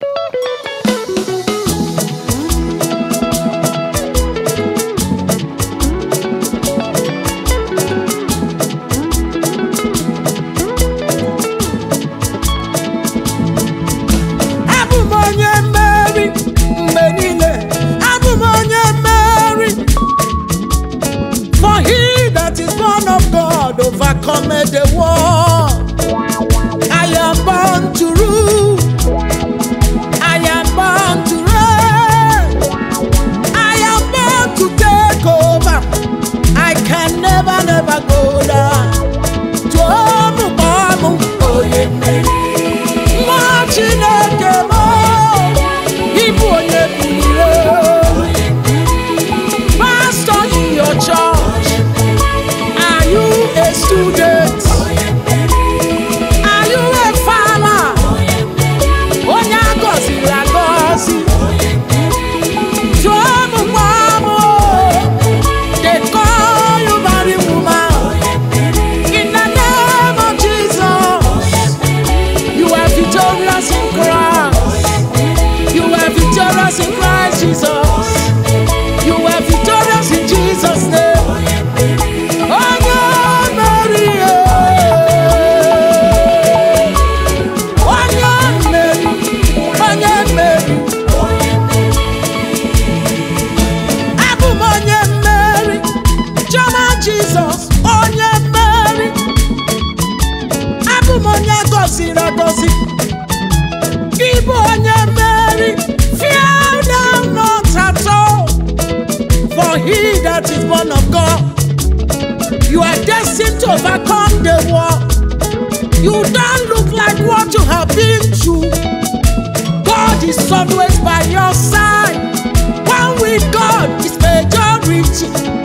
Overcome the world. I am born to rule. I am born to reign. I am born to take over. I can never, never go down. Pastor in your church, are you a student? Are you a farmer? Onyagosi lagosi. They call you married woman. In the name of Jesus, you are victorious in Christ. You are victorious in Christ Jesus. You are victorious in Jesus' name. Jesus, onye Mary, abụ m onye gọziri agọzi. Ịbụ onye Mary, fear thou not at all, for he that is born of God. You are destined to overcome the world. You don't look like what you have been through. God is always by your side. One with God is majority.